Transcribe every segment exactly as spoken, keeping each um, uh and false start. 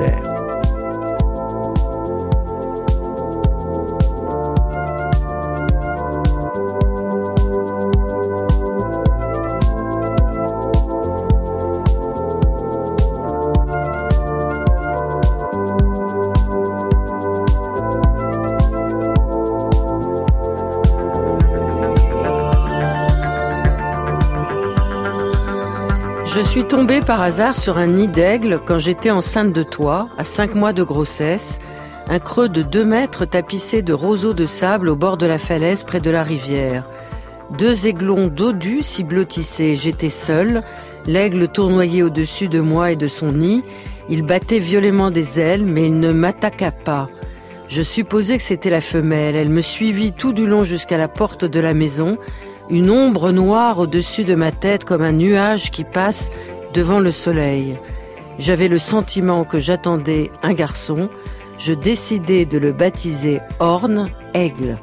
Terre. Je suis tombée par hasard sur un nid d'aigle quand j'étais enceinte de toi, à cinq mois de grossesse, un creux de deux mètres tapissé de roseaux de sable au bord de la falaise près de la rivière. Deux aiglons dodus s'y blottissaient, j'étais seule, l'aigle tournoyait au-dessus de moi et de son nid, il battait violemment des ailes, mais il ne m'attaqua pas. Je supposais que c'était la femelle, elle me suivit tout du long jusqu'à la porte de la maison, une ombre noire au-dessus de ma tête comme un nuage qui passe devant le soleil. J'avais le sentiment que j'attendais un garçon. Je décidai de le baptiser Orne, aigle.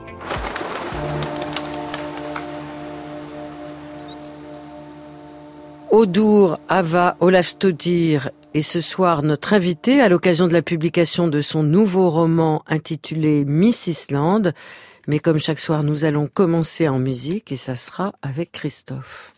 Odur Ava Olafsdottir est ce soir notre invité à l'occasion de la publication de son nouveau roman intitulé Miss Islande. Mais comme chaque soir, nous allons commencer en musique et ça sera avec Christophe.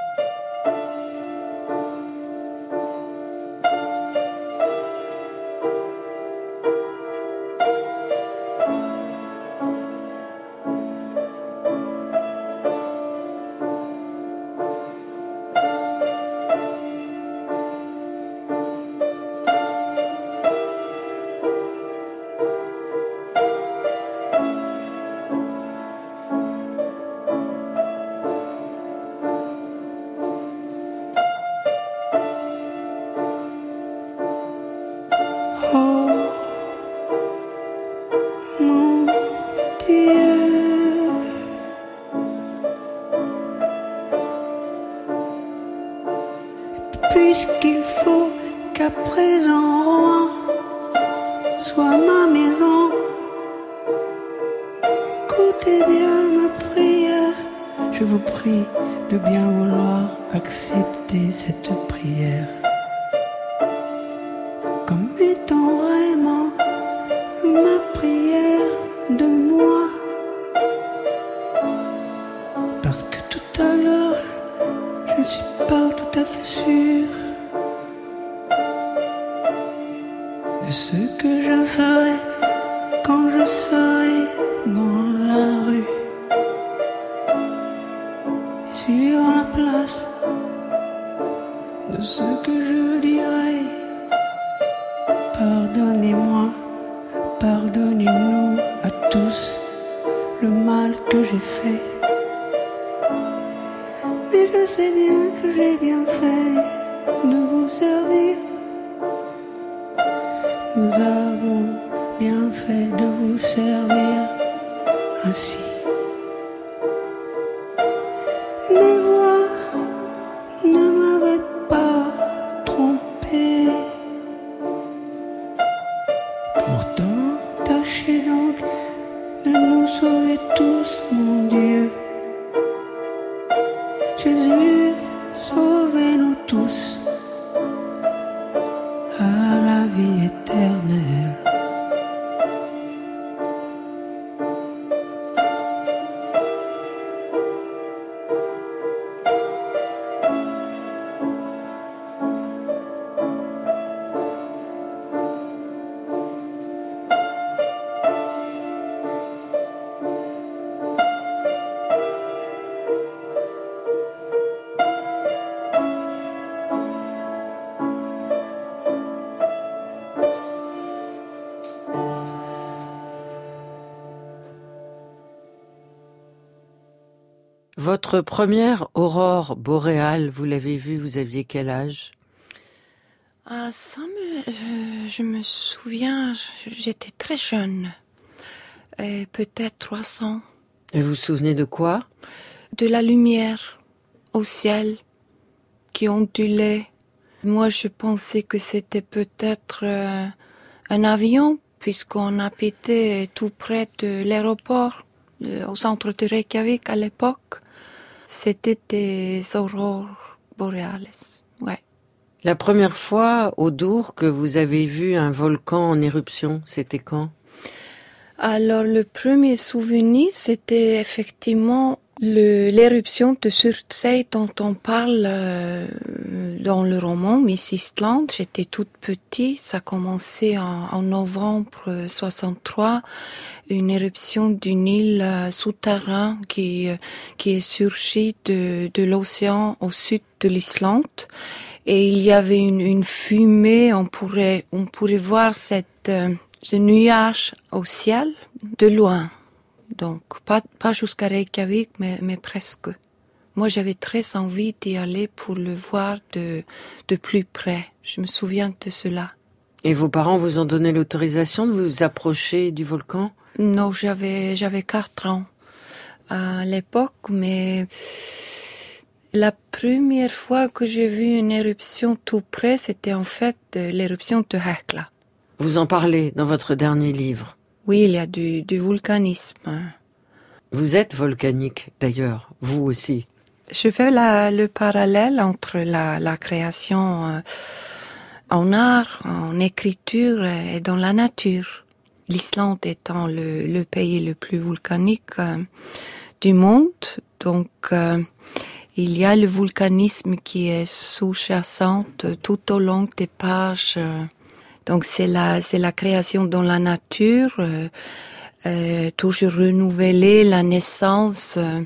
Puisqu'il faut qu'à présent Rouen soit ma maison, écoutez bien ma prière, je vous prie de bien vouloir accepter cette prière comme étant vraiment ma prière de moi, parce que tout à l'heure je ne suis pas tout à fait sûre de ce que je ferai quand je serai dans la rue et sur la place, de ce que je dirai. Pardonnez-moi, pardonnez-nous à tous le mal que j'ai fait. Mais je sais bien que j'ai bien fait de vous servir. Nous avons bien fait de vous servir ainsi. Mes voix ne m'avaient pas trompé. Pourtant, tâchez donc de nous sauver tous, mon Dieu. Jésus, sauvez-nous tous à la vie éternelle. Votre première aurore boréale, vous l'avez vue, vous aviez quel âge ? Ah, ça me, je, je me souviens, j'étais très jeune, et peut-être trois cents. Et vous vous souvenez de quoi ? De la lumière au ciel qui ondulait. Moi, je pensais que c'était peut-être euh, un avion, puisqu'on habitait tout près de l'aéroport, euh, au centre de Reykjavik à l'époque. C'était des aurores boréales, ouais. La première fois au Dour que vous avez vu un volcan en éruption, c'était quand? Alors, le premier souvenir, c'était effectivement le, l'éruption de Surtsey dont on parle euh, dans le roman Miss Eastland. J'étais toute petite, ça a commencé en, en novembre soixante-trois, une éruption d'une île euh, souterraine qui, euh, qui est surgie de, de l'océan au sud de l'Islande. Et il y avait une, une fumée, on pourrait, on pourrait voir cette, euh, ce nuage au ciel de loin. Donc, pas, pas jusqu'à Reykjavik, mais, mais presque. Moi, j'avais très envie d'y aller pour le voir de, de plus près. Je me souviens de cela. Et vos parents vous ont donné l'autorisation de vous approcher du volcan? Non, j'avais, j'avais quatre ans à l'époque, mais la première fois que j'ai vu une éruption tout près, c'était en fait l'éruption de Hekla. Vous en parlez dans votre dernier livre. Oui, il y a du, du volcanisme. Vous êtes volcanique, d'ailleurs, vous aussi. Je fais la, le parallèle entre la, la création euh, en art, en écriture et dans la nature. L'Islande étant le, le pays le plus volcanique euh, du monde, donc euh, il y a le volcanisme qui est sous-jacent tout au long des pages. Euh, donc c'est la, c'est la création dans la nature, euh, euh, toujours renouveler la naissance. Euh,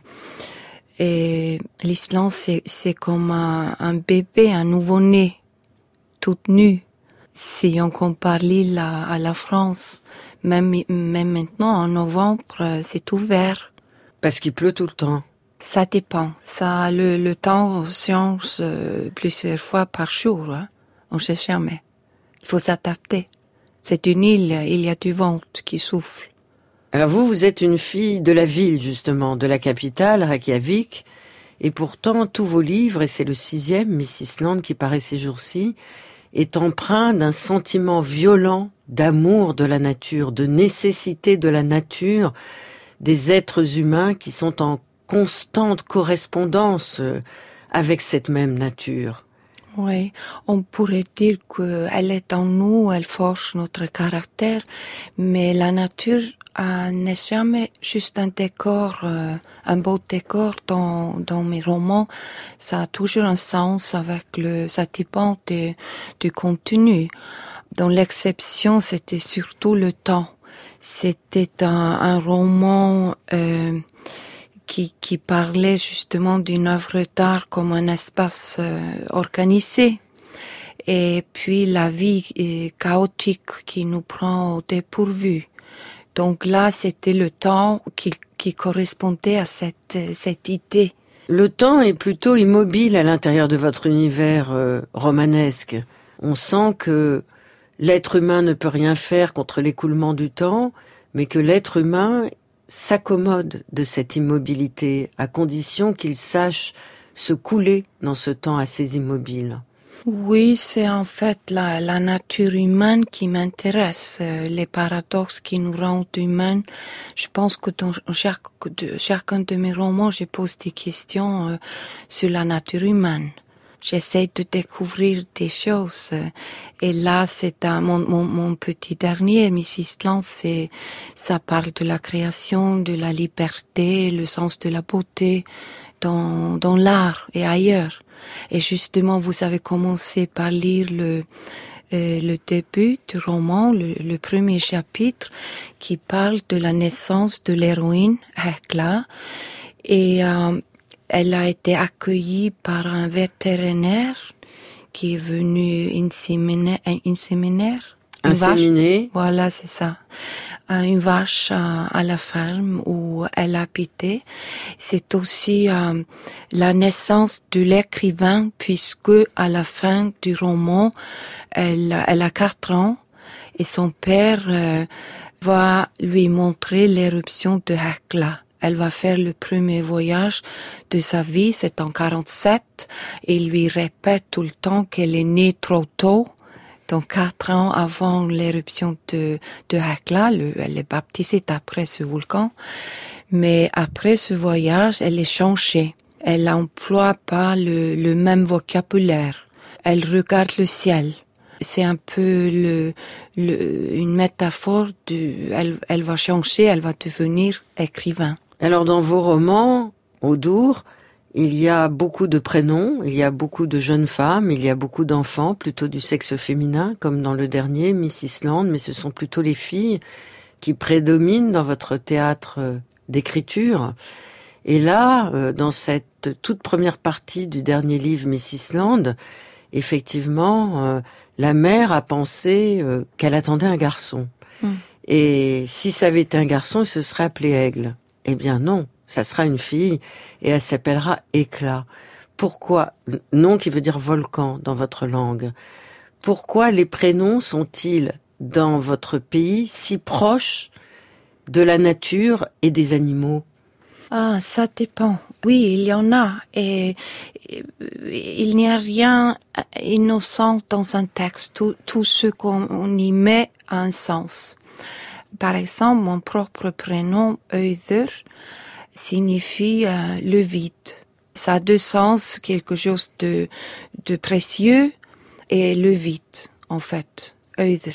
et l'Islande, c'est, c'est comme un, un bébé, un nouveau-né, tout nu. Si on compare l'île à, à la France, même, même maintenant, en novembre, c'est ouvert. Parce qu'il pleut tout le temps. Ça dépend. Ça, le, le temps change euh, plusieurs fois par jour. Hein. On ne sait jamais. Il faut s'adapter. C'est une île, il y a du vent qui souffle. Alors vous, vous êtes une fille de la ville, justement, de la capitale, Reykjavik. Et pourtant, tous vos livres, et c'est le sixième, Miss Eastland, qui paraît ces jours-ci, est empreint d'un sentiment violent d'amour de la nature, de nécessité de la nature, des êtres humains qui sont en constante correspondance avec cette même nature. Oui, on pourrait dire qu'elle est en nous, elle forge notre caractère, mais la nature euh, n'est jamais juste un décor, euh, un beau décor dans, dans mes romans. Ça a toujours un sens avec le, ça dépend de, du contenu. Dans l'exception, c'était surtout le temps. C'était un, un roman euh, qui, qui parlait justement d'une œuvre d'art comme un espace euh, organisé. Et puis la vie est chaotique qui nous prend au dépourvu. Donc là, c'était le temps qui, qui correspondait à cette, cette idée. Le temps est plutôt immobile à l'intérieur de votre univers euh, romanesque. On sent que l'être humain ne peut rien faire contre l'écoulement du temps, mais que l'être humain s'accommode de cette immobilité, à condition qu'il sache se couler dans ce temps assez immobile. Oui, c'est en fait la, la nature humaine qui m'intéresse, euh, les paradoxes qui nous rendent humains. Je pense que dans chaque, de, chacun de mes romans, je pose des questions euh, sur la nature humaine. J'essaie de découvrir des choses. Et là, c'est un, mon, mon, mon petit dernier, Miss Eastland, c'est, ça parle de la création, de la liberté, le sens de la beauté dans, dans l'art et ailleurs. Et justement, vous avez commencé par lire le, euh, le début du roman, le, le premier chapitre, qui parle de la naissance de l'héroïne, Hekla. Et, euh, elle a été accueillie par un vétérinaire qui est venu inséminer, inséminer Inséminer. Voilà, c'est ça. Une vache à, à la ferme où elle habitait. C'est aussi euh, la naissance de l'écrivain puisque à la fin du roman, elle, elle a quatre ans et son père euh, va lui montrer l'éruption de Hekla. Elle va faire le premier voyage de sa vie, c'est en quarante-sept, et il lui répète tout le temps qu'elle est née trop tôt, donc quatre ans avant l'éruption de, de Hekla. Le, elle est baptisée après ce volcan, mais après ce voyage, elle est changée. Elle n'emploie pas le, le même vocabulaire. elle regarde le ciel. C'est un peu le, le, une métaphore de, elle, elle va changer, elle va devenir écrivain. Alors dans vos romans, Odur, il y a beaucoup de prénoms, il y a beaucoup de jeunes femmes, il y a beaucoup d'enfants, plutôt du sexe féminin, comme dans le dernier, Miss Island, mais ce sont plutôt les filles qui prédominent dans votre théâtre d'écriture. Et là, dans cette toute première partie du dernier livre, Miss Island, effectivement, la mère a pensé qu'elle attendait un garçon. Mmh. Et si ça avait été un garçon, il se serait appelé Aigle. Eh bien non, ça sera une fille et elle s'appellera Éclat. Pourquoi? Nom qui veut dire volcan dans votre langue. Pourquoi les prénoms sont-ils dans votre pays si proches de la nature et des animaux? Ah, ça dépend. Oui, il y en a. Et, et il n'y a rien innocent dans un texte. Tout, tout ce qu'on y met a un sens. Par exemple, mon propre prénom, Auður, signifie euh, le vide. Ça a deux sens, quelque chose de, de précieux et le vide, en fait, Auður.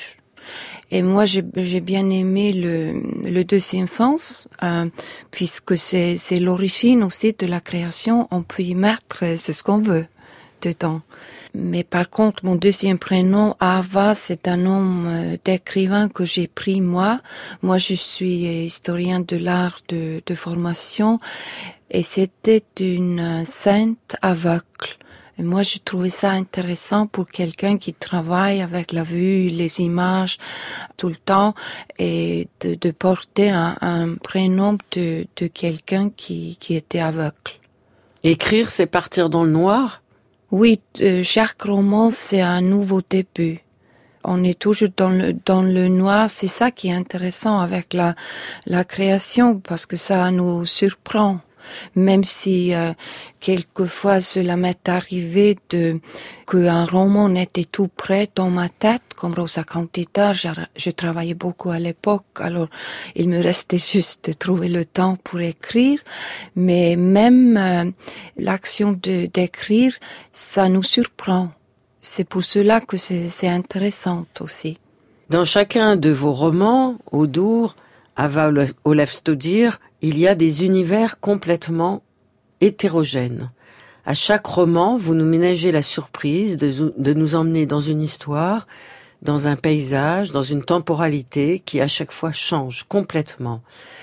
Et moi, j'ai, j'ai bien aimé le, le deuxième sens, euh, puisque c'est, c'est l'origine aussi de la création. On peut y mettre c'est ce qu'on veut dedans. Mais par contre, mon deuxième prénom, Ava, c'est un nom d'écrivain que j'ai pris moi. Moi, je suis historien de l'art de, de formation et c'était une sainte aveugle. Et moi, je trouvais ça intéressant pour quelqu'un qui travaille avec la vue, les images tout le temps et de, de porter un, un prénom de, de quelqu'un qui, qui était aveugle. Écrire, c'est partir dans le noir? Oui, euh, chaque roman, c'est un nouveau début. On est toujours dans le, dans le noir. C'est ça qui est intéressant avec la, la création, parce que ça nous surprend. Même si euh, quelquefois cela m'est arrivé de qu'un roman n'était tout prêt dans ma tête, comme Rosa Candida, je, je travaillais beaucoup à l'époque, alors il me restait juste de trouver le temps pour écrire, mais même euh, l'action de d'écrire, ça nous surprend. C'est pour cela que c'est, c'est intéressant aussi. Dans chacun de vos romans, Odur, Ava Ólafsdóttir, il y a des univers complètement hétérogènes. À chaque roman, vous nous ménagez la surprise de, de nous emmener dans une histoire, dans un paysage, dans une temporalité qui à chaque fois change complètement.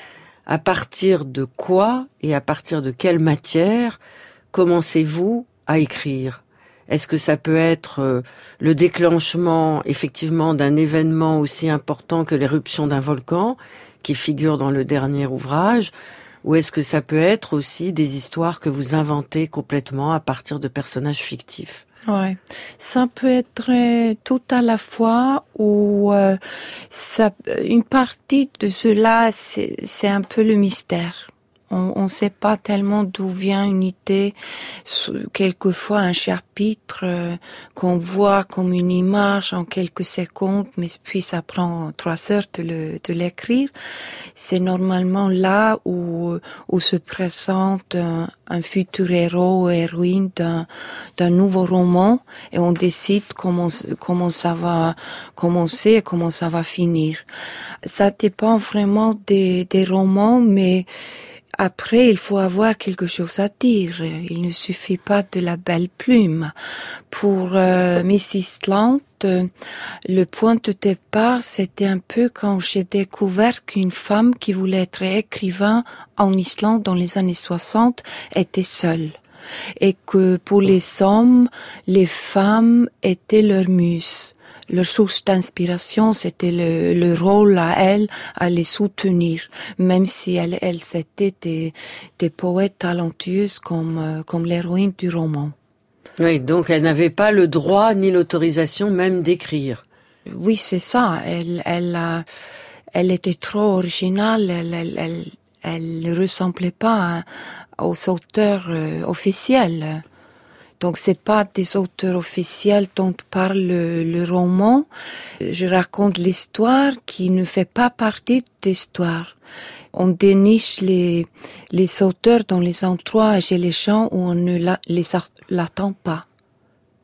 À partir de quoi et à partir de quelle matière commencez-vous à écrire? Est-ce que ça peut être le déclenchement effectivement d'un événement aussi important que l'éruption d'un volcan qui figure dans le dernier ouvrage, ou est-ce que ça peut être aussi des histoires que vous inventez complètement à partir de personnages fictifs? Ouais, ça peut être tout à la fois, ou euh, ça, une partie de cela, c'est, c'est un peu le mystère. On ne sait pas tellement d'où vient une idée, quelquefois un chapitre euh, qu'on voit comme une image en quelques secondes, mais puis ça prend trois heures de, le, de l'écrire. C'est normalement là où, où se présente un, un futur héros ou héroïne d'un, d'un nouveau roman et on décide comment, comment ça va commencer et comment ça va finir. Ça dépend vraiment des, des romans, mais après, il faut avoir quelque chose à dire. Il ne suffit pas de la belle plume. Pour euh, Miss Island, euh, le point de départ, c'était un peu quand j'ai découvert qu'une femme qui voulait être écrivain en Islande dans les années soixante était seule. Et que pour les hommes, les femmes étaient leurs muses. Leur source d'inspiration, c'était le, le rôle à elles, à les soutenir, même si elles, elles étaient des, des poètes talentueuses comme, comme l'héroïne du roman. Oui, donc elles n'avaient pas le droit ni l'autorisation même d'écrire. Oui, c'est ça. Elle, elle, a, elle était trop originale. Elle, elle, elle, elle ne ressemblait pas à, aux auteurs euh, officiels. Donc c'est pas des auteurs officiels dont parle le, le roman. Je raconte l'histoire qui ne fait pas partie de l'histoire. On déniche les, les auteurs dans les endroits et chez les gens où on ne la, les l'attend pas.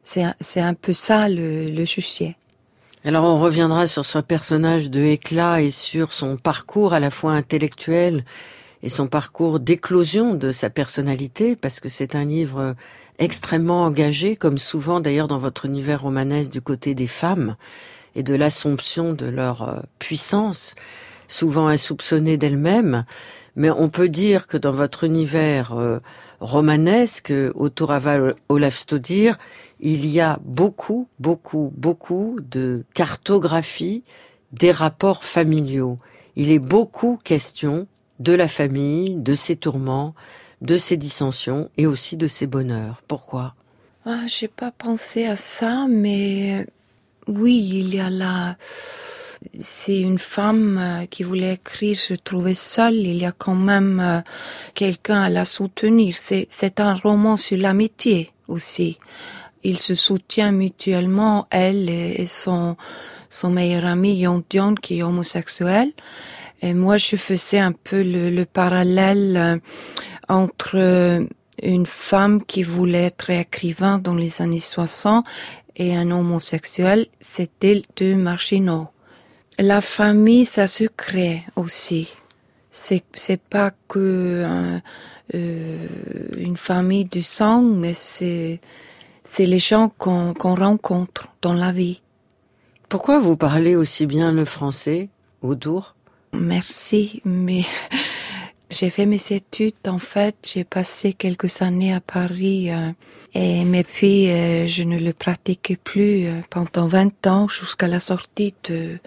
C'est, c'est un peu ça le, le sujet. Alors on reviendra sur ce personnage de Éclat et sur son parcours à la fois intellectuel et son parcours d'éclosion de sa personnalité, parce que c'est un livre extrêmement engagé, comme souvent d'ailleurs dans votre univers romanesque, du côté des femmes et de l'assomption de leur puissance, souvent insoupçonnée d'elles-mêmes. Mais on peut dire que dans votre univers euh, romanesque, autour Aval Ólafsdóttir, il y a beaucoup, beaucoup, beaucoup de cartographie des rapports familiaux. Il est beaucoup question de la famille, de ses tourments, de ses dissensions et aussi de ses bonheurs. Pourquoi ? Ah, j'ai pas pensé à ça, mais oui, il y a là. C'est une femme qui voulait écrire, se trouvait seule. Il y a quand même quelqu'un à la soutenir. C'est, c'est un roman sur l'amitié aussi. Ils se soutiennent mutuellement, elle et son, son meilleur ami Yon-Dion qui est homosexuel. Et moi, je faisais un peu le, le parallèle entre une femme qui voulait être écrivain dans les années soixante et un homosexuel, c'était deux marginaux. La famille, ça se crée aussi. C'est, c'est pas que euh, euh, une famille du sang, mais c'est, c'est les gens qu'on, qu'on rencontre dans la vie. Pourquoi vous parlez aussi bien le français, Audour ? Merci, mais j'ai fait mes études, en fait, j'ai passé quelques années à Paris, euh, et, mais puis euh, je ne le pratiquais plus euh, pendant vingt ans, jusqu'à la sortie de,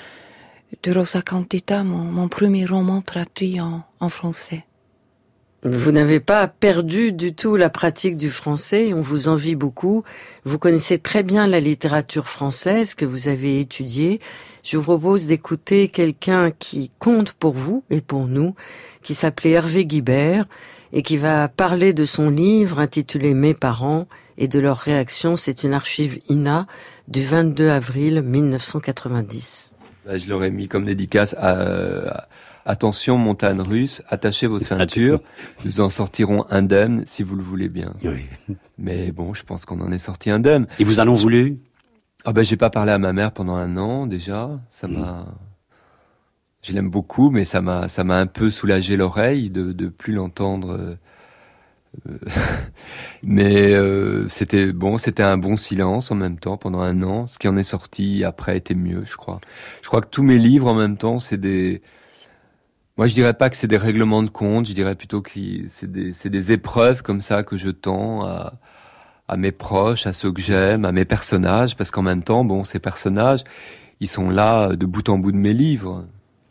de Rosa Candida, mon, mon premier roman traduit en, en français. Vous n'avez pas perdu du tout la pratique du français, on vous envie beaucoup. Vous connaissez très bien la littérature française que vous avez étudiée. Je vous propose d'écouter quelqu'un qui compte pour vous et pour nous, qui s'appelait Hervé Guibert et qui va parler de son livre intitulé « Mes parents » et de leur réaction. C'est une archive I N A du vingt-deux avril mille neuf cent quatre-vingt-dix. Je l'aurais mis comme dédicace à... Attention, montagne russe, attachez vos ceintures, nous en sortirons indemnes si vous le voulez bien. Oui. Mais bon, je pense qu'on en est sorti indemne. Et vous en ont voulu ? Ah ben, j'ai pas parlé à ma mère pendant un an déjà. Ça mmh. m'a, je l'aime beaucoup, mais ça m'a, ça m'a un peu soulagé l'oreille de de plus l'entendre. Euh... mais euh, c'était bon, c'était un bon silence en même temps pendant un an. Ce qui en est sorti après était mieux, je crois. Je crois que tous mes livres en même temps, c'est des Moi, je dirais pas que c'est des règlements de compte, je dirais plutôt que c'est des, c'est des épreuves comme ça que je tends à, à mes proches, à ceux que j'aime, à mes personnages, parce qu'en même temps, bon, ces personnages, ils sont là de bout en bout de mes livres.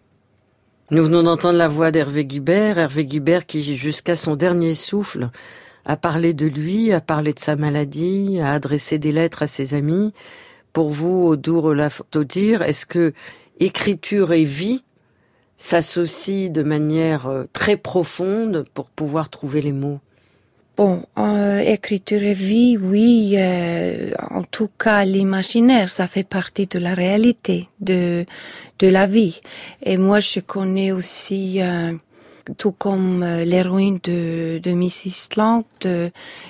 Nous venons d'entendre la voix d'Hervé Guibert, Hervé Guibert qui, jusqu'à son dernier souffle, a parlé de lui, a parlé de sa maladie, a adressé des lettres à ses amis. Pour vous, Audour Ólafsdóttir, est-ce que écriture et vie s'associe de manière très profonde pour pouvoir trouver les mots? Bon, euh, écriture et vie, oui, euh, en tout cas l'imaginaire, ça fait partie de la réalité, de de la vie. Et moi, je connais aussi, euh, tout comme euh, l'héroïne de de Miss Island, euh,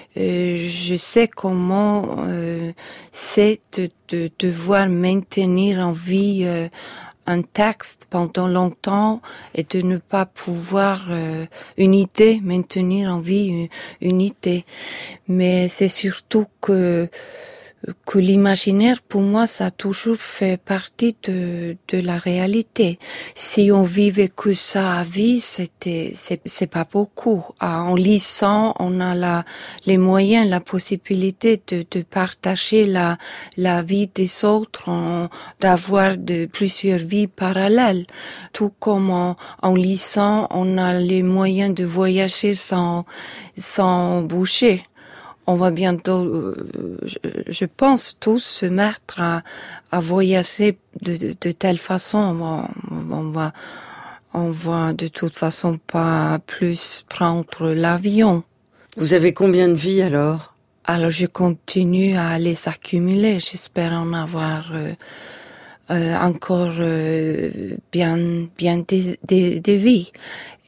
je sais comment euh, c'est de, de devoir maintenir en vie euh, un texte pendant longtemps et de ne pas pouvoir euh, une idée, maintenir en vie une, une idée. Mais c'est surtout que que l'imaginaire, pour moi, ça a toujours fait partie de de la réalité. Si on vivait que ça à vie, c'était c'est c'est pas beaucoup. En lisant, on a la les moyens, la possibilité de de partager la la vie des autres, en, d'avoir de plusieurs vies parallèles. Tout comme en, en lisant, on a les moyens de voyager sans sans bouger. On va bientôt, euh, je, je pense, tous se mettre à, à voyager de, de, de telle façon. On va, on va, on va de toute façon pas plus prendre l'avion. Vous avez combien de vies alors? Alors je continue à les accumuler. J'espère en avoir euh, euh, encore euh, bien, bien des, des, des vies.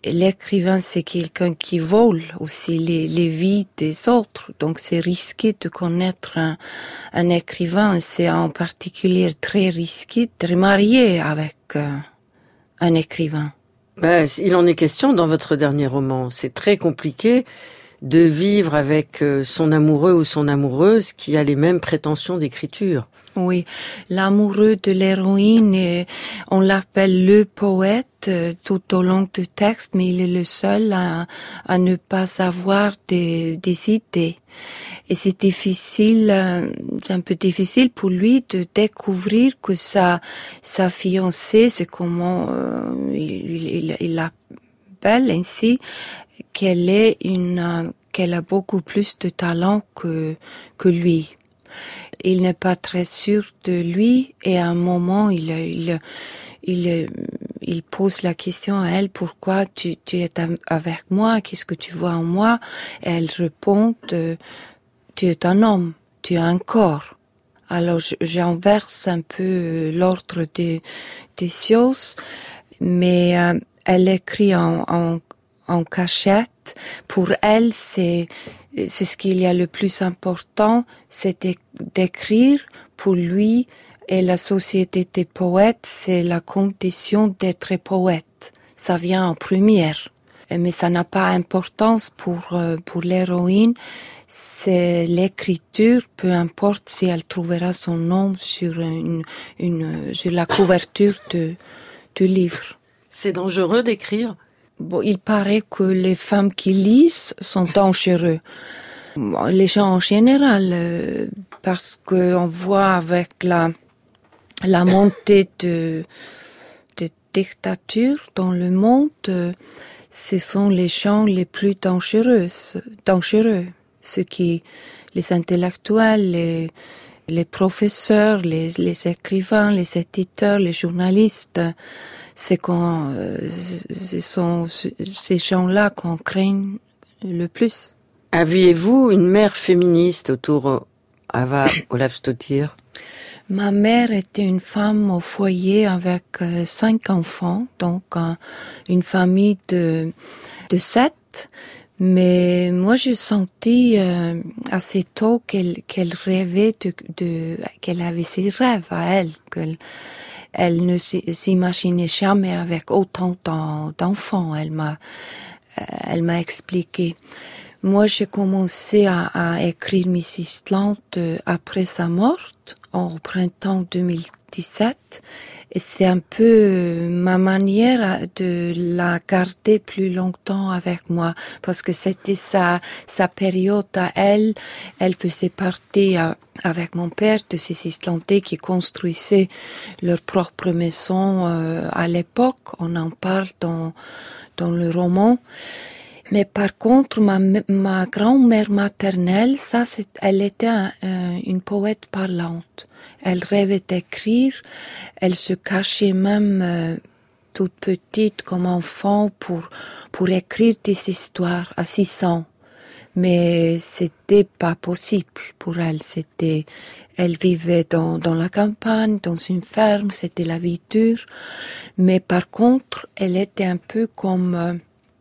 l'écrivain, c'est quelqu'un qui vole aussi les, les vies des autres. Donc, c'est risqué de connaître un, un écrivain. C'est en particulier très risqué de se marier avec euh, un écrivain. Ben, il en est question dans votre dernier roman. C'est très compliqué de vivre avec son amoureux ou son amoureuse qui a les mêmes prétentions d'écriture. Oui, l'amoureux de l'héroïne, on l'appelle le poète tout au long du texte, mais il est le seul à, à ne pas avoir des, des idées. Et c'est difficile, c'est un peu difficile pour lui de découvrir que sa, sa fiancée, c'est comment euh, il, il, il l'appelle ainsi, qu'elle est une, qu'elle a beaucoup plus de talent que, que lui. Il n'est pas très sûr de lui et à un moment, il, il, il, il pose la question à elle, pourquoi tu, tu es avec moi, qu'est-ce que tu vois en moi? Et elle répond, tu es un homme, tu as un corps. Alors, j'inverse un peu l'ordre des, des choses, mais euh, elle écrit en, en, en cachette. Pour elle, c'est, c'est ce qu'il y a le plus important, c'est d'écrire. Pour lui et la société des poètes, c'est la condition d'être poète. Ça vient en première. Mais ça n'a pas d'importance pour, pour l'héroïne. C'est l'écriture, peu importe si elle trouvera son nom sur une, une, sur la couverture de, du livre. C'est dangereux d'écrire? Bon, il paraît que les femmes qui lisent sont dangereuses. Les gens en général, euh, parce que on voit avec la, la montée de, de dictature dans le monde, euh, ce sont les gens les plus dangereux, dangereux. Ceux qui, les intellectuels, les, les professeurs, les, les écrivains, les éditeurs, les journalistes, c'est quand, euh, ce sont ces gens-là qu'on craint le plus. Aviez-vous une mère féministe autour Ava Ólafsdóttir? Ma mère était une femme au foyer avec euh, cinq enfants, donc euh, une famille de, de sept. Mais moi, j'ai senti euh, assez tôt qu'elle, qu'elle rêvait de, de, qu'elle avait ses rêves à elle, qu'elle elle ne s'imaginait jamais avec autant d'enfants. Elle m'a, elle m'a expliqué. Moi, j'ai commencé à, à écrire Missus Land après sa mort, au printemps deux mille dix-sept. Et c'est un peu ma manière de la garder plus longtemps avec moi, parce que c'était sa, sa période à elle. Elle faisait partie à, avec mon père de ces Islandais qui construisaient leur propre maison euh, à l'époque. On en parle dans, dans le roman. Mais par contre, ma, ma grand-mère maternelle, ça, c'est, elle était un, un, une poète parlante. Elle rêvait d'écrire, elle se cachait même euh, toute petite comme enfant pour, pour écrire des histoires à six ans. Mais c'était pas possible pour elle, c'était, elle vivait dans, dans la campagne, dans une ferme, c'était la vie dure. Mais par contre, elle était un peu comme euh,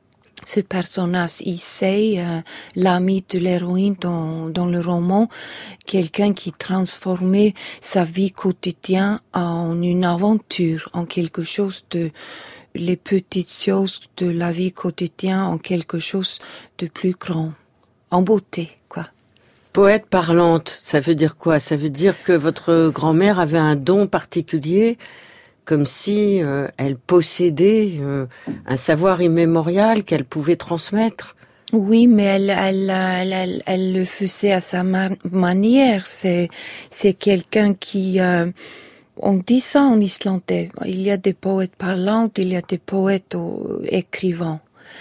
ce personnage, Issei, euh, l'ami de l'héroïne dans, dans le roman, quelqu'un qui transformait sa vie quotidienne en une aventure, en quelque chose de, les petites choses de la vie quotidienne en quelque chose de plus grand, en beauté, quoi. Poète parlante, ça veut dire quoi? Ça veut dire que votre grand-mère avait un don particulier, comme si euh, elle possédait euh, un savoir immémorial qu'elle pouvait transmettre. Oui, mais elle, elle, elle, elle, elle le faisait à sa ma- manière. C'est, c'est quelqu'un qui, euh, on dit ça en islandais. Il y a des poètes parlants, il y a des poètes euh, écrivants.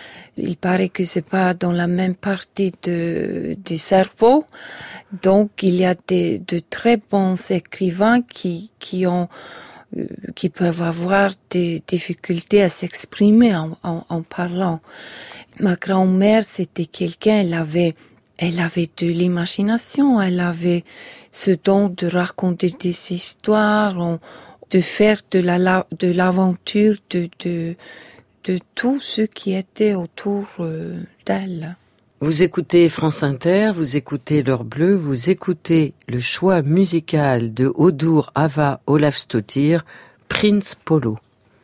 Il paraît que c'est pas dans la même partie de, du cerveau. Donc, il y a des, de très bons écrivains qui, qui ont, qui peuvent avoir des difficultés à s'exprimer en, en, en parlant. Ma grand-mère, c'était quelqu'un, elle avait, elle avait de l'imagination, elle avait ce don de raconter des histoires, de faire de la, de l'aventure, de, de, de tout ce qui était autour euh, d'elle. Vous écoutez France Inter, vous écoutez L'Heure Bleue, vous écoutez le choix musical de Audur Ava Ólafsdóttir, Prince Polo.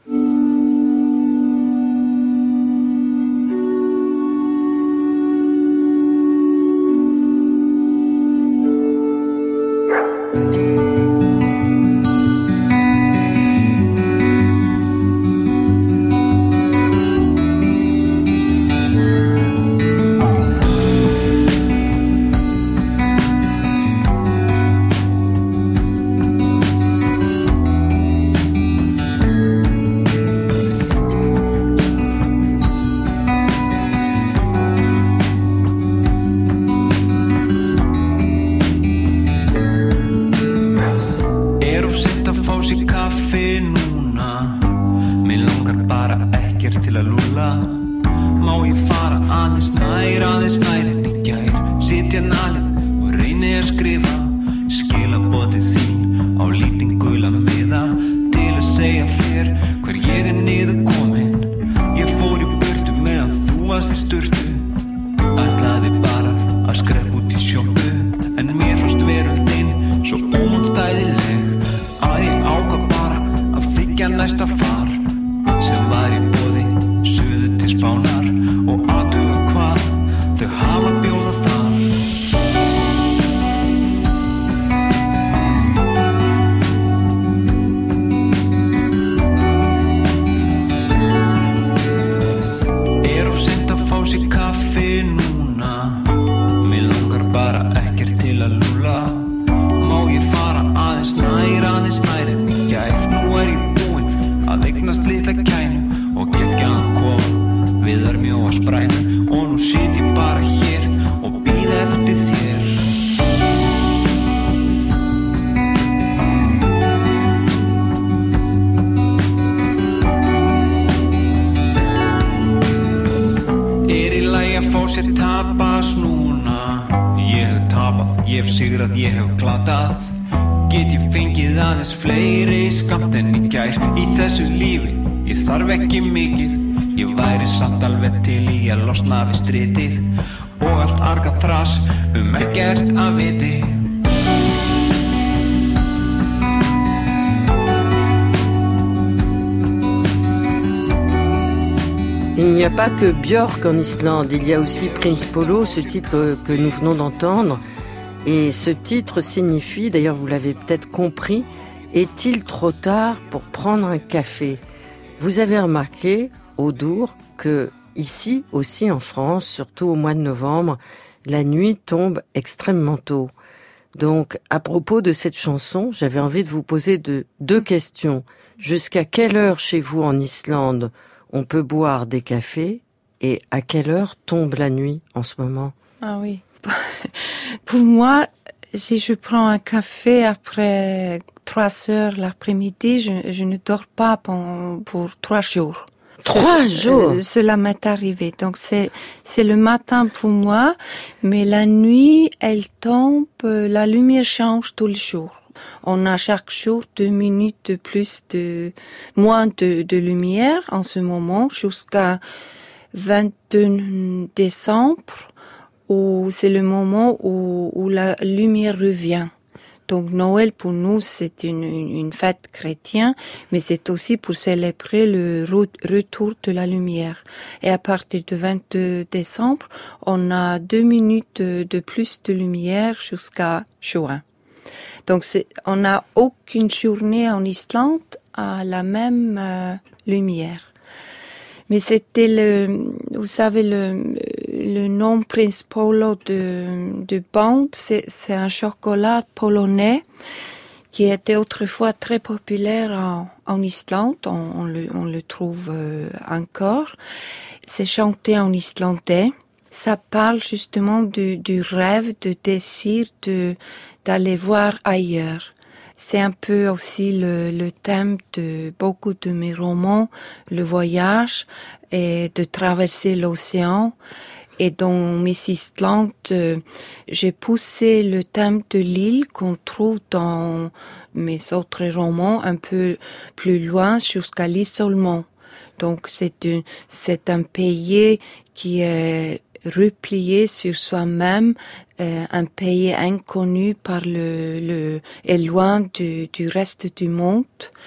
Il n'y a pas que Björk en Islande, il y a aussi Prince Polo, ce titre que nous venons d'entendre. Et ce titre signifie, d'ailleurs vous l'avez peut-être compris, est-il trop tard pour prendre un café ? Vous avez remarqué, Audur, que ici aussi en France, surtout au mois de novembre, la nuit tombe extrêmement tôt. Donc, à propos de cette chanson, j'avais envie de vous poser de, deux questions. Jusqu'à quelle heure chez vous en Islande on peut boire des cafés et à quelle heure tombe la nuit en ce moment ? Ah oui. Pour moi, si je prends un café après trois heures l'après-midi, je, je ne dors pas pour, pour trois jours. Trois jours. Euh, cela m'est arrivé. Donc c'est c'est le matin pour moi, mais la nuit, elle tombe, euh, la lumière change tous les jours. On a chaque jour deux minutes de plus de moins de, de lumière en ce moment jusqu'à vingt-deux décembre où c'est le moment où, où la lumière revient. Donc Noël pour nous c'est une, une, une fête chrétienne, mais c'est aussi pour célébrer le re- retour de la lumière. Et à partir du vingt-deux décembre, on a deux minutes de, de plus de lumière jusqu'à juin. Donc c'est, on n'a aucune journée en Islande à la même euh, lumière. Mais c'était le, vous savez, le, le nom Prince Polo de, de Bond, c'est, c'est un chocolat polonais qui était autrefois très populaire en, en Islande. On, on, le, on le trouve euh, encore. C'est chanté en islandais. Ça parle justement du, du rêve, du désir de, d'aller voir ailleurs. C'est un peu aussi le, le thème de beaucoup de mes romans, le voyage et de traverser l'océan. Et dans Miss Island, euh, j'ai poussé le thème de l'île qu'on trouve dans mes autres romans un peu plus loin jusqu'à l'isolement. Donc c'est un, c'est un pays qui est replié sur soi-même, euh, un pays inconnu par le, le et loin du, du reste du monde.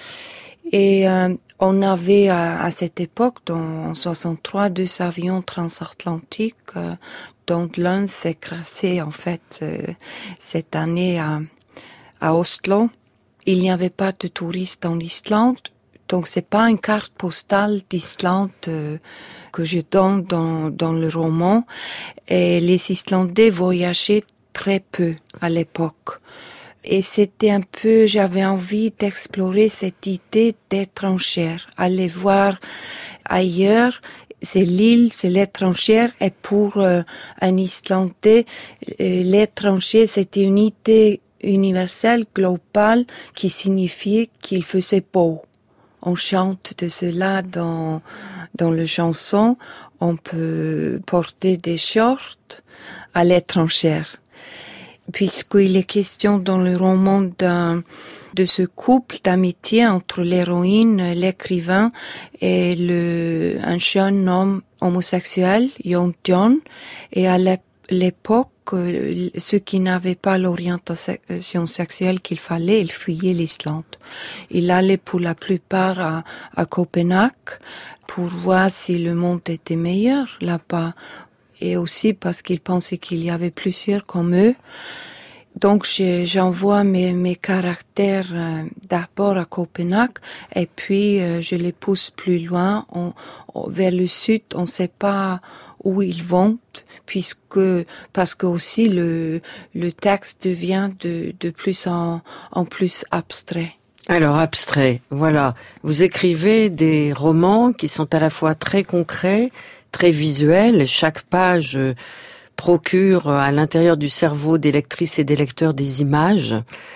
Et euh, on avait à, à cette époque, dans, en soixante-trois, deux avions transatlantiques, euh, dont l'un s'est crassé en fait euh, cette année à, à Oslo. Il n'y avait pas de touristes en Islande, donc c'est pas une carte postale d'Islande euh, que je donne dans, dans le roman. Et les Islandais voyageaient très peu à l'époque. Et c'était un peu, j'avais envie d'explorer cette idée d'étrangère, aller voir ailleurs. C'est l'île, c'est l'étrangère, et pour euh, un Islandais, euh, l'étranger, c'était une idée universelle, globale, qui signifiait qu'il faisait beau. On chante de cela dans, dans le chanson. On peut porter des shorts à l'étrangère. Puisqu'il est question dans le roman d'un, de ce couple d'amitié entre l'héroïne, l'écrivain et le, un jeune homme homosexuel, Jón John, et à l'époque, ceux qui n'avaient pas l'orientation sexuelle qu'il fallait, ils fuyaient l'Islande. Il allait pour la plupart à, à Copenhague pour voir si le monde était meilleur là-bas, et aussi parce qu'il pensait qu'il y avait plusieurs comme eux. Donc je, j'envoie mes, mes caractères euh, d'abord à Copenhague, et puis euh, je les pousse plus loin, on, on, vers le sud. On ne sait pas où ils vont, puisque parce que aussi le, le texte devient de, de plus en, en plus abstrait. Alors, abstrait, voilà. Vous écrivez des romans qui sont à la fois très concrets, très visuels. Chaque page euh, procure à l'intérieur du cerveau des lectrices et des lecteurs des images.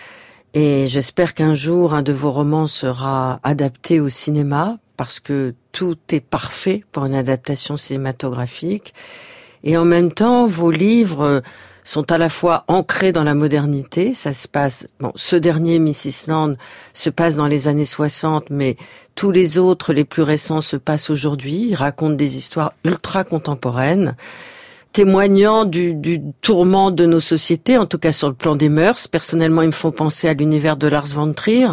Et j'espère qu'un jour, un de vos romans sera adapté au cinéma, parce que tout est parfait pour une adaptation cinématographique. Et en même temps, vos livres sont à la fois ancrés dans la modernité. Ça se passe, bon, ce dernier, Miss Island, se passe dans les années soixante, mais tous les autres, les plus récents, se passent aujourd'hui. Ils racontent des histoires ultra contemporaines, témoignant du, du tourment de nos sociétés, en tout cas sur le plan des mœurs. Personnellement, ils me font penser à l'univers de Lars von Trier.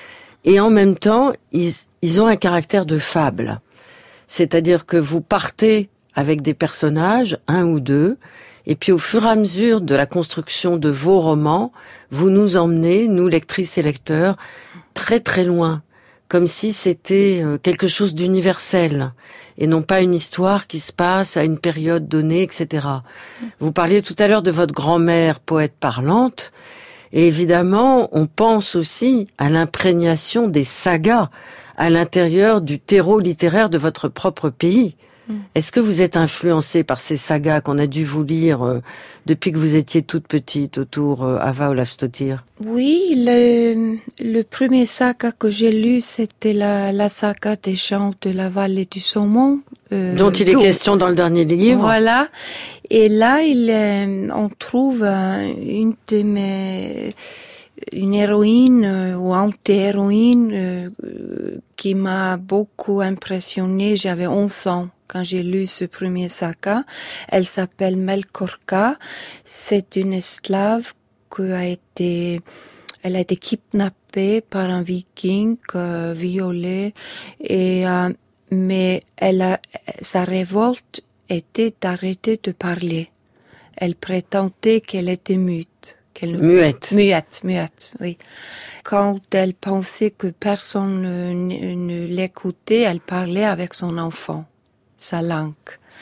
Et en même temps, ils, ils ont un caractère de fable. C'est-à-dire que vous partez avec des personnages, un ou deux, et puis au fur et à mesure de la construction de vos romans, vous nous emmenez, nous lectrices et lecteurs, très très loin, comme si c'était quelque chose d'universel, et non pas une histoire qui se passe à une période donnée, et cetera. Vous parliez tout à l'heure de votre grand-mère, poète parlante, et évidemment, on pense aussi à l'imprégnation des sagas à l'intérieur du terreau littéraire de votre propre pays. Est-ce que vous êtes influencé par ces sagas qu'on a dû vous lire euh, depuis que vous étiez toute petite autour euh, Ava Ólafsdóttir? Oui, le, le premier saga que j'ai lu, c'était la, la saga des chants de la vallée du Saumon. Euh, dont il est tout. question dans le dernier livre. Voilà. Et là, il, euh, on trouve euh, une de mes... une héroïne euh, ou anti-héroïne euh, qui m'a beaucoup impressionnée. J'avais onze ans quand j'ai lu ce premier saga. Elle s'appelle Melkorka. C'est une esclave qui a été, elle a été kidnappée par un viking, euh, violée, et euh, mais elle a, sa révolte était d'arrêter de parler. Elle prétendait qu'elle était mute. Qu'elle... Muette. Muette, muette, oui. Quand elle pensait que personne ne, ne, ne l'écoutait, elle parlait avec son enfant, sa langue.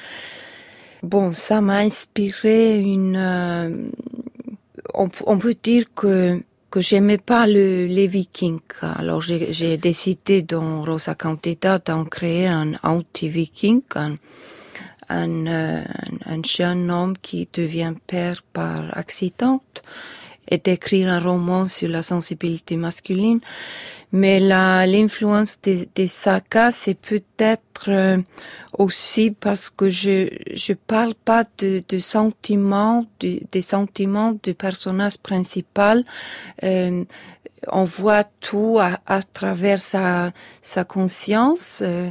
Bon, ça m'a inspiré une... Euh, on, on peut dire que que j'aimais pas le, les Vikings. Alors j'ai, j'ai décidé dans Rosa Candida d'en créer un anti-viking, un, un, euh, un jeune homme qui devient père par accident, et d'écrire un roman sur la sensibilité masculine. Mais la, l'influence des, des sagas, c'est peut-être euh, aussi parce que je je parle pas de, de sentiments, de, des sentiments du personnage principal. Euh, on voit tout à, à travers sa sa conscience. Euh,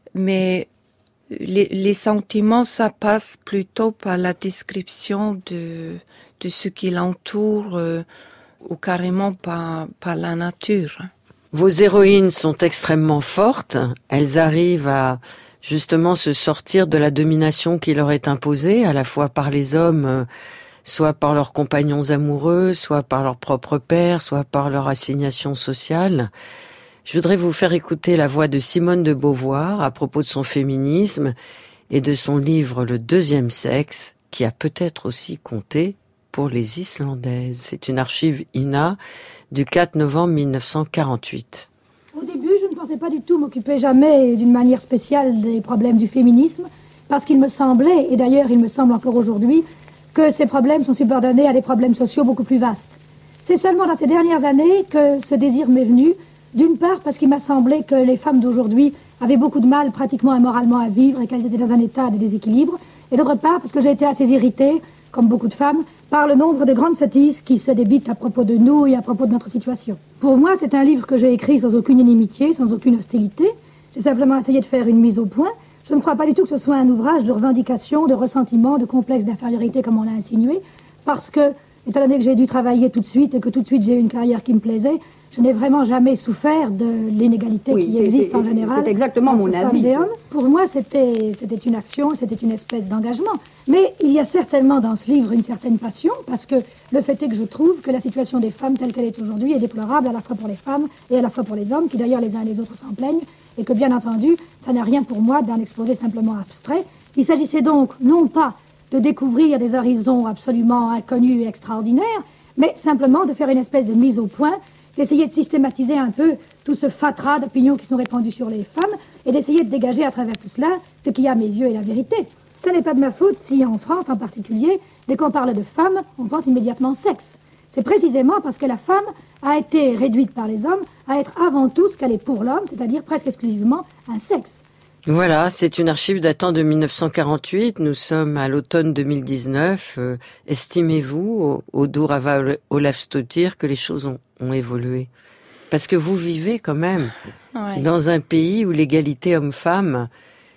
Mais les, les sentiments, ça passe plutôt par la description de, de ce qui l'entoure euh, ou carrément par, par la nature. Vos héroïnes sont extrêmement fortes. Elles arrivent à justement se sortir de la domination qui leur est imposée, à la fois par les hommes, soit par leurs compagnons amoureux, soit par leur propre père, soit par leur assignation sociale. Je voudrais vous faire écouter la voix de Simone de Beauvoir à propos de son féminisme et de son livre Le deuxième sexe, qui a peut-être aussi compté pour les Islandaises. C'est une archive I N A du quatre novembre mille neuf cent quarante-huit. Au début, je ne pensais pas du tout m'occuper jamais d'une manière spéciale des problèmes du féminisme, parce qu'il me semblait, et d'ailleurs il me semble encore aujourd'hui, que ces problèmes sont subordonnés à des problèmes sociaux beaucoup plus vastes. C'est seulement dans ces dernières années que ce désir m'est venu, d'une part parce qu'il m'a semblé que les femmes d'aujourd'hui avaient beaucoup de mal pratiquement et moralement à vivre et qu'elles étaient dans un état de déséquilibre, et d'autre part parce que j'ai été assez irritée, comme beaucoup de femmes, par le nombre de grandes sottises qui se débitent à propos de nous et à propos de notre situation. Pour moi, c'est un livre que j'ai écrit sans aucune inimitié, sans aucune hostilité. J'ai simplement essayé de faire une mise au point. Je ne crois pas du tout que ce soit un ouvrage de revendication, de ressentiment, de complexe d'infériorité, comme on l'a insinué, parce que, étant donné que j'ai dû travailler tout de suite et que tout de suite j'ai eu une carrière qui me plaisait, je n'ai vraiment jamais souffert de l'inégalité oui, qui existe en général. C'est exactement mon avis. Pour moi, c'était, c'était une action, c'était une espèce d'engagement. Mais il y a certainement dans ce livre une certaine passion, parce que le fait est que je trouve que la situation des femmes telle qu'elle est aujourd'hui est déplorable à la fois pour les femmes et à la fois pour les hommes, qui d'ailleurs les uns et les autres s'en plaignent, et que bien entendu, ça n'a rien pour moi d'un exposé simplement abstrait. Il s'agissait donc non pas de découvrir des horizons absolument inconnus et extraordinaires, mais simplement de faire une espèce de mise au point, d'essayer de systématiser un peu tout ce fatras d'opinions qui sont répandues sur les femmes et d'essayer de dégager à travers tout cela ce qui, à mes yeux, est la vérité. Ce n'est pas de ma faute si, en France en particulier, dès qu'on parle de femmes, on pense immédiatement sexe. C'est précisément parce que la femme a été réduite par les hommes à être avant tout ce qu'elle est pour l'homme, c'est-à-dire presque exclusivement un sexe. Voilà, c'est une archive datant de mille neuf cent quarante-huit. Nous sommes à l'automne deux mille dix-neuf. Euh, estimez-vous, Audur Ava Olafsdottir, que les choses ont, ont évolué? Parce que vous vivez quand même ouais. dans un pays où l'égalité homme-femme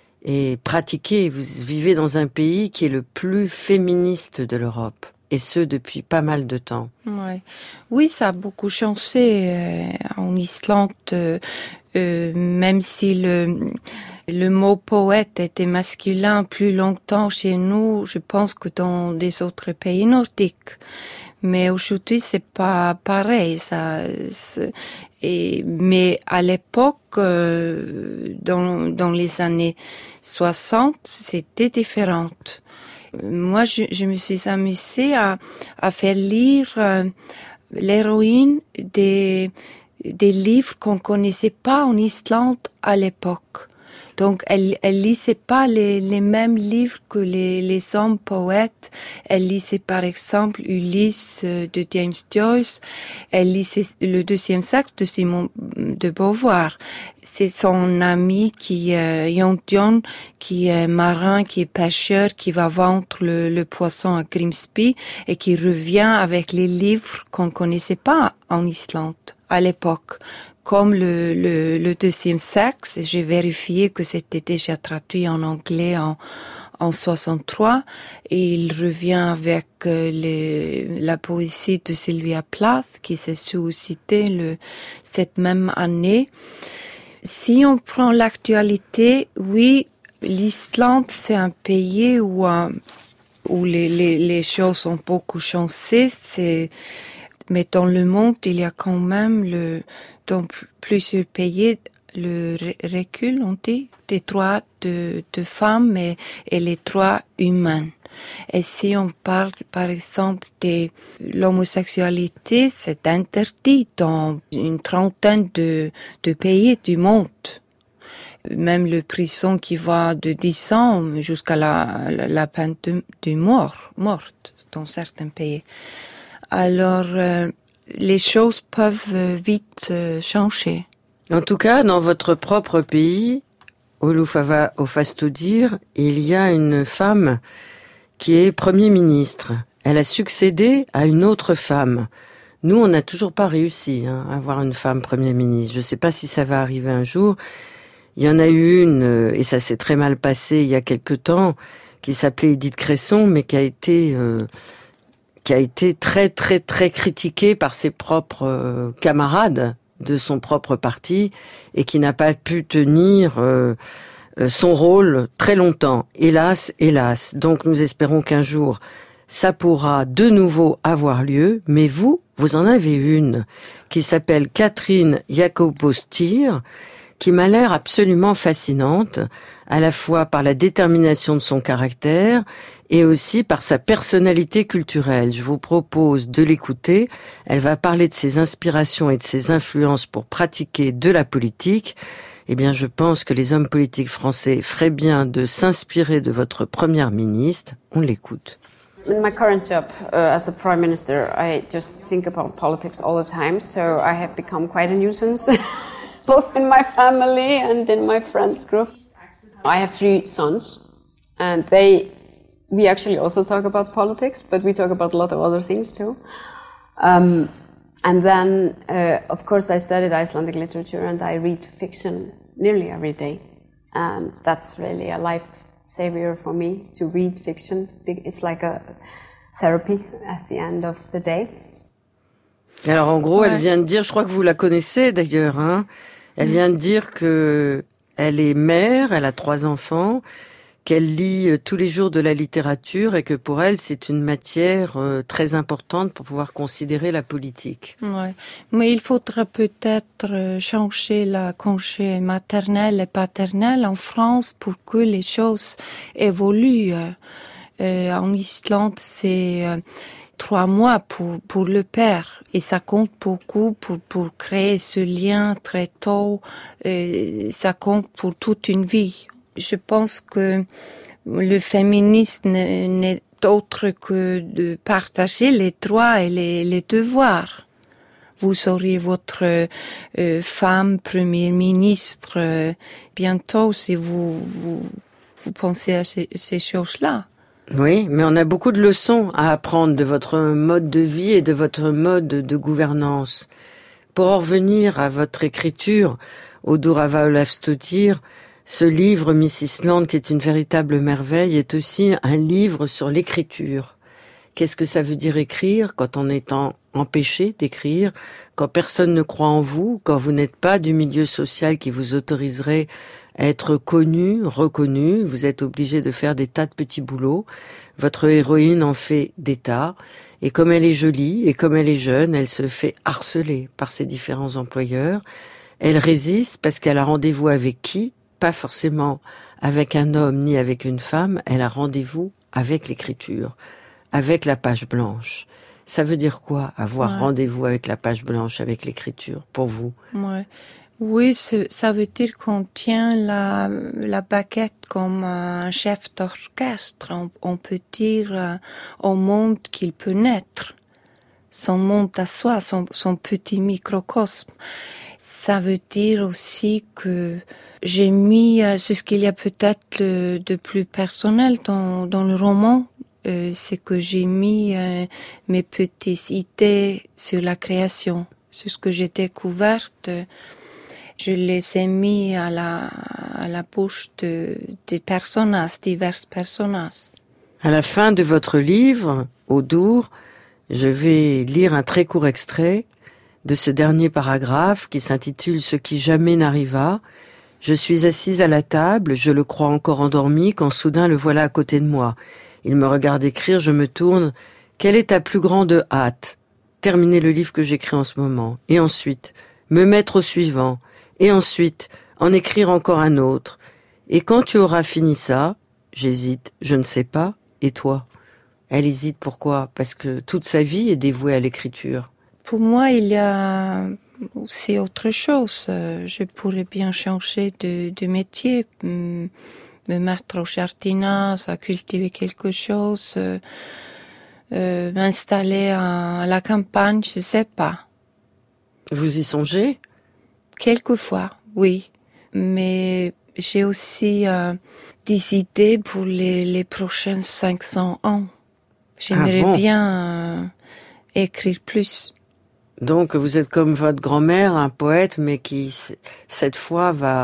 est pratiquée. Vous vivez dans un pays qui est le plus féministe de l'Europe. Et ce, depuis pas mal de temps. Ouais. Oui, ça a beaucoup changé euh, en Islande, euh, euh, même si le... Le mot poète était masculin plus longtemps chez nous, je pense, que dans des autres pays nordiques. Mais aujourd'hui, c'est pas pareil, ça. Et, mais à l'époque, euh, dans, dans les années soixante, c'était différent. Moi, je, je me suis amusée à, à faire lire euh, l'héroïne des, des livres qu'on connaissait pas en Islande à l'époque. Donc, elle, elle lisait pas les, les mêmes livres que les, les hommes poètes. Elle lisait, par exemple, Ulysse de James Joyce. Elle lisait Le deuxième sexe de Simone de Beauvoir. C'est son ami qui, euh, Yontion, qui est marin, qui est pêcheur, qui va vendre le, le poisson à Grimsby et qui revient avec les livres qu'on connaissait pas en Islande à l'époque. Comme le, le, le deuxième sexe, j'ai vérifié que c'était déjà traduit en anglais en, en soixante-trois, et il revient avec euh, les, la poésie de Sylvia Plath, qui s'est suscitée le, cette même année. Si on prend l'actualité, oui, l'Islande, c'est un pays où, euh, où les, les, les choses ont beaucoup changé, c'est, mais dans le monde, il y a quand même le, dans plusieurs pays, le recul, on dit, des droits de, de femmes et, et les droits humains. Et si on parle, par exemple, de l'homosexualité, c'est interdit dans une trentaine de, de pays du monde. Même le prison qui va de dix ans jusqu'à la, la, la peine de, de mort, morte dans certains pays. Alors, euh, les choses peuvent vite euh, changer. En tout cas, dans votre propre pays, Olof Ava Olafsdottir, il y a une femme qui est Premier ministre. Elle a succédé à une autre femme. Nous, on n'a toujours pas réussi hein, à avoir une femme Premier ministre. Je ne sais pas si ça va arriver un jour, Il y en a eu une, et ça s'est très mal passé il y a quelque temps, qui s'appelait Édith Cresson, mais qui a été euh, qui a été très très très critiquée par ses propres euh, camarades de son propre parti et qui n'a pas pu tenir euh, son rôle très longtemps. Hélas, hélas. Donc nous espérons qu'un jour ça pourra de nouveau avoir lieu, mais vous, vous en avez une qui s'appelle Catherine Jacobowstir, qui m'a l'air absolument fascinante, à la fois par la détermination de son caractère et aussi par sa personnalité culturelle. Je vous propose de l'écouter. Elle va parler de ses inspirations et de ses influences pour pratiquer de la politique. Eh bien, je pense que les hommes politiques français feraient bien de s'inspirer de votre première ministre. On l'écoute. In my current job uh, as a prime minister, I just think about politics all the time, so I have become quite a nuisance, both in my family and in my friends group. I have three sons, and they, we actually also talk about politics, but we talk about a lot of other things too. Um, and then, uh, of course, I studied Icelandic literature, and I read fiction nearly every day. And that's really a life savior for me, to read fiction. It's like a therapy at the end of the day. Alors en gros, ouais. elle vient de dire, je crois que vous la connaissez d'ailleurs, hein, elle vient de dire que elle est mère, elle a trois enfants, qu'elle lit tous les jours de la littérature et que pour elle, c'est une matière euh, très importante pour pouvoir considérer la politique. Ouais. Mais il faudra peut-être changer la congé maternelle et paternelle en France pour que les choses évoluent. Euh, en Islande, c'est euh, trois mois pour, pour le père. Et ça compte beaucoup pour, pour créer ce lien très tôt. Et ça compte pour toute une vie. Je pense que le féminisme n'est autre que de partager les droits et les, les devoirs. Vous aurez votre euh, femme première ministre euh, bientôt si vous, vous, vous pensez à ces, ces choses-là. Oui, mais on a beaucoup de leçons à apprendre de votre mode de vie et de votre mode de gouvernance. Pour en revenir à votre écriture, Oddur Ólafsdóttir, ce livre Miss Island, qui est une véritable merveille, est aussi un livre sur l'écriture. Qu'est-ce que ça veut dire écrire quand on est en, empêché d'écrire, quand personne ne croit en vous, quand vous n'êtes pas du milieu social qui vous autoriserait à être connu, reconnu, vous êtes obligé de faire des tas de petits boulots. Votre héroïne en fait des tas. Et comme elle est jolie et comme elle est jeune, elle se fait harceler par ses différents employeurs. Elle résiste parce qu'elle a rendez-vous avec qui ? Pas forcément avec un homme ni avec une femme, elle a rendez-vous avec l'écriture, avec la page blanche. Ça veut dire quoi, avoir ouais. rendez-vous avec la page blanche, avec l'écriture, pour vous ? Ouais. Oui, ça veut dire qu'on tient la, la baguette comme un chef d'orchestre. On, on peut dire euh, au monde qu'il peut naître, son monde à soi, son, son petit microcosme. Ça veut dire aussi que j'ai mis euh, ce qu'il y a peut-être le, de plus personnel dans, dans le roman, euh, c'est que j'ai mis euh, mes petites idées sur la création, sur ce que j'ai découverte. Euh, Je les ai mis à la, à la bouche de, des personnages, divers personnages. À la fin de votre livre, Oddur, je vais lire un très court extrait de ce dernier paragraphe qui s'intitule « Ce qui jamais n'arriva ». Je suis assise à la table, je le crois encore endormi, quand soudain le voilà à côté de moi. Il me regarde écrire, je me tourne. « Quelle est ta plus grande hâte ?» Terminer le livre que j'écris en ce moment. Et ensuite, me mettre au suivant. Et ensuite, en écrire encore un autre. Et quand tu auras fini ça, j'hésite, je ne sais pas, et toi ? Elle hésite, pourquoi ? Parce que toute sa vie est dévouée à l'écriture. Pour moi, il y a aussi autre chose. Je pourrais bien changer de, de métier, me mettre au jardinage, à cultiver quelque chose, euh, m'installer à la campagne, je ne sais pas. Vous y songez ? Quelquefois, oui, mais j'ai aussi euh, des idées pour les, les prochains cinq cents ans. J'aimerais ah bon. bien euh, écrire plus. Donc vous êtes comme votre grand-mère, un poète, mais qui, cette fois, va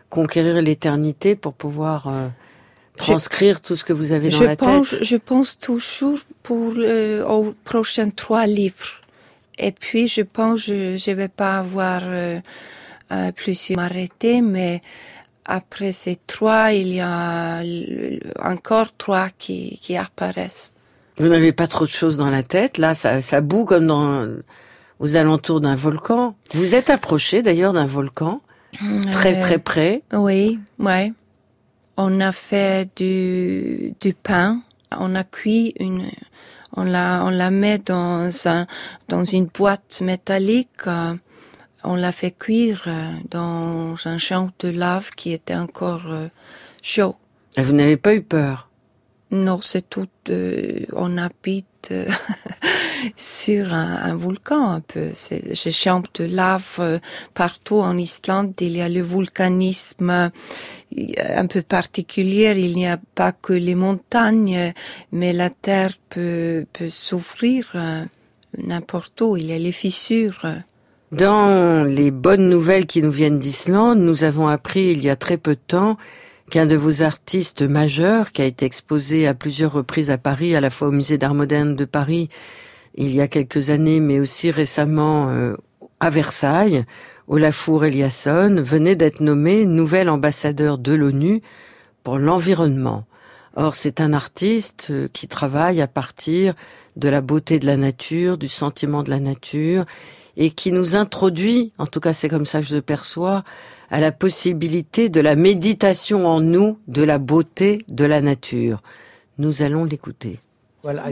conquérir l'éternité pour pouvoir euh, transcrire je, tout ce que vous avez dans je la pense, tête? Je pense toujours pour euh, aux prochains trois livres. Et puis, je pense que je ne vais pas avoir euh, euh, plus m'arrêter, mais après ces trois, il y a encore trois qui, qui apparaissent. Vous n'avez pas trop de choses dans la tête? Là, ça, ça bout comme dans, aux alentours d'un volcan. Vous êtes approché d'ailleurs d'un volcan, très euh, très près. Oui, oui. On a fait du, du pain. On a cuit une... On la, on la met dans un, dans une boîte métallique. Euh, on l'a fait cuire euh, dans un champ de lave qui était encore euh, chaud. Et vous n'avez pas eu peur? Non, c'est tout. Euh, on habite euh, sur un, un volcan un peu. C'est ce champ de lave euh, partout en Islande. Il y a le volcanisme un peu particulier. Il n'y a pas que les montagnes, mais la terre peut, peut s'ouvrir euh, n'importe où. Il y a les fissures. Dans les bonnes nouvelles qui nous viennent d'Islande, nous avons appris il y a très peu de temps qu'un de vos artistes majeurs, qui a été exposé à plusieurs reprises à Paris, à la fois au Musée d'Art Moderne de Paris il y a quelques années, mais aussi récemment euh, à Versailles, Olafur Eliasson, venait d'être nommé nouvel ambassadeur de l'ONU pour l'environnement. Or, c'est un artiste qui travaille à partir de la beauté de la nature, du sentiment de la nature, et qui nous introduit, en tout cas c'est comme ça que je le perçois, à la possibilité de la méditation en nous, de la beauté de la nature. Nous allons l'écouter. Alors,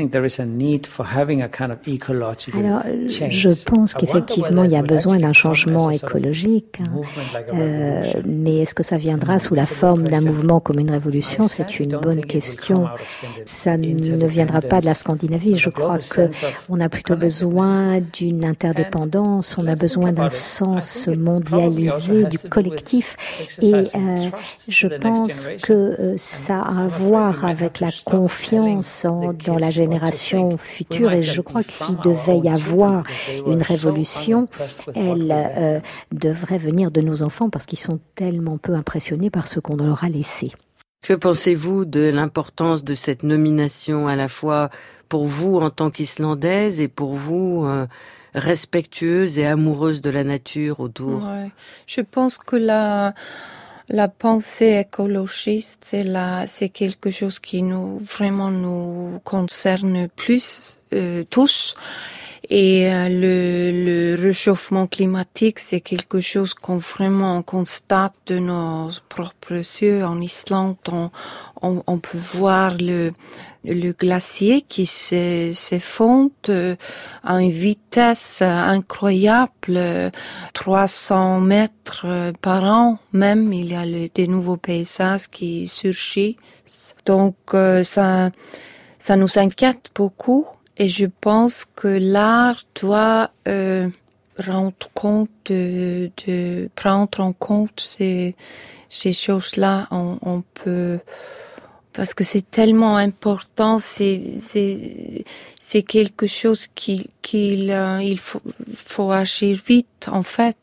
je pense qu'effectivement, il y a besoin d'un changement écologique. Euh, mais est-ce que ça viendra sous la forme d'un mouvement comme une révolution? C'est une bonne question. Ça ne viendra pas de la Scandinavie. Je crois qu'on a plutôt besoin d'une interdépendance, on a besoin d'un sens mondialisé du collectif. Et euh, je pense que euh, ça a à voir avec la confiance en dans la génération future, et je crois que s'il devait y avoir une révolution, elle euh, devrait venir de nos enfants parce qu'ils sont tellement peu impressionnés par ce qu'on leur a laissé. Que pensez-vous de l'importance de cette nomination à la fois pour vous en tant qu'Islandaise et pour vous euh, respectueuse et amoureuse de la nature autour? Ouais. Je pense que la La pensée écologiste, c'est la, c'est quelque chose qui nous vraiment nous concerne plus euh, tous. Et euh, le, le réchauffement climatique, c'est quelque chose qu'on vraiment constate de nos propres yeux. En Islande, on, on, on peut voir le le glacier qui s'effondre à une vitesse incroyable, trois cents mètres par an même. Il y a le, des nouveaux paysages qui surgissent. Donc euh, ça, ça nous inquiète beaucoup et je pense que l'art doit euh, rendre compte de, de prendre en compte ces, ces choses-là. On, on peut parce que c'est tellement important, c'est c'est c'est quelque chose qui qu'il euh, il faut faut agir vite en fait.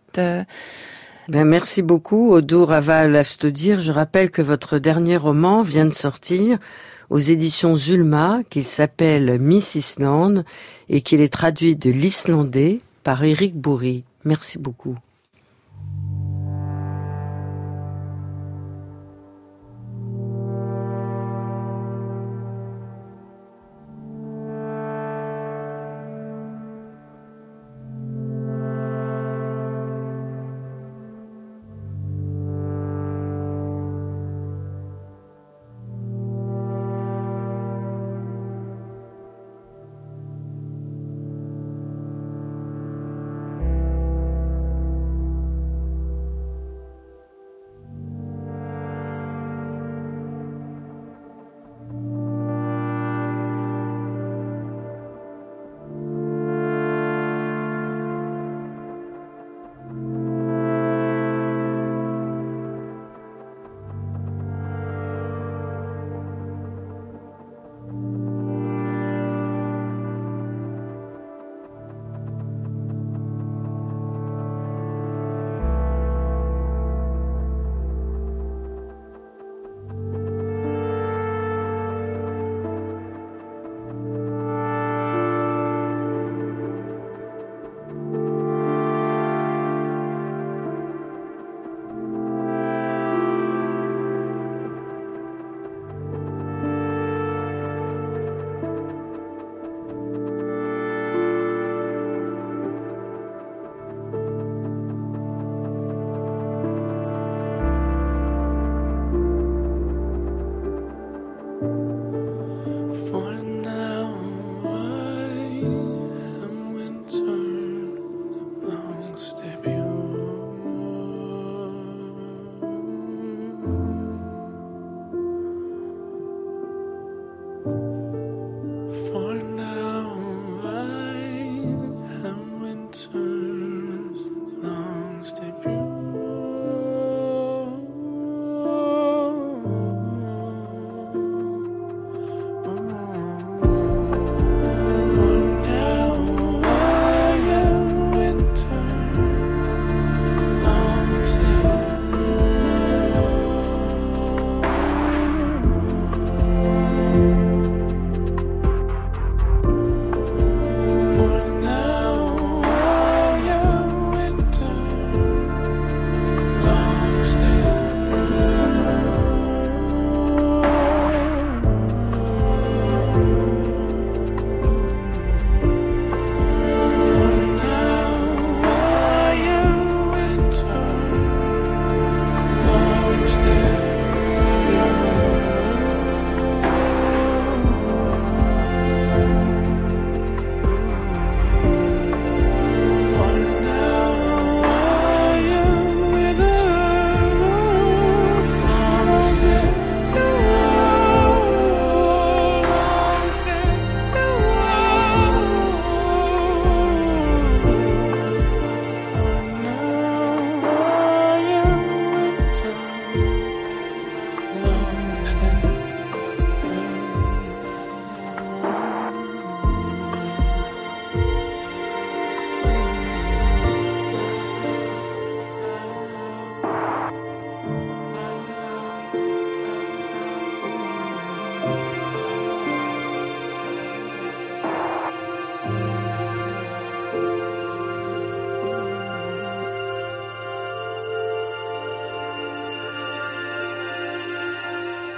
Ben merci beaucoup Oddur Ava Ólafsdóttir. Je rappelle que votre dernier roman vient de sortir aux éditions Zulma, qu'il s'appelle Miss Island et qu'il est traduit de l'islandais par Éric Bourri. Merci beaucoup.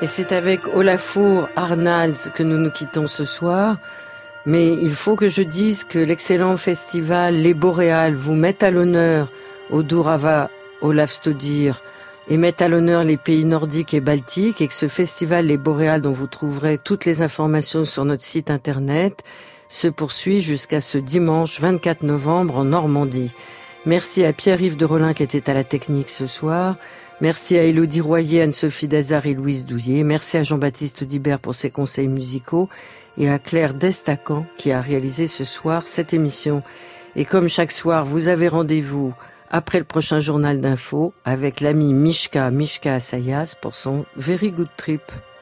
Et c'est avec Olafur Arnalds que nous nous quittons ce soir. Mais il faut que je dise que l'excellent festival Les Boréales vous met à l'honneur au Durava Olafstödir et met à l'honneur les pays nordiques et baltiques, et que ce festival Les Boréales, dont vous trouverez toutes les informations sur notre site internet, se poursuit jusqu'à ce dimanche vingt-quatre novembre en Normandie. Merci à Pierre-Yves de Rolin qui était à la technique ce soir. Merci à Élodie Royer, Anne-Sophie Dazard et Louise Douillet. Merci à Jean-Baptiste Dibert pour ses conseils musicaux et à Claire Destacan qui a réalisé ce soir cette émission. Et comme chaque soir, vous avez rendez-vous après le prochain journal d'info avec l'ami Mishka, Mishka Assayas pour son Very Good Trip.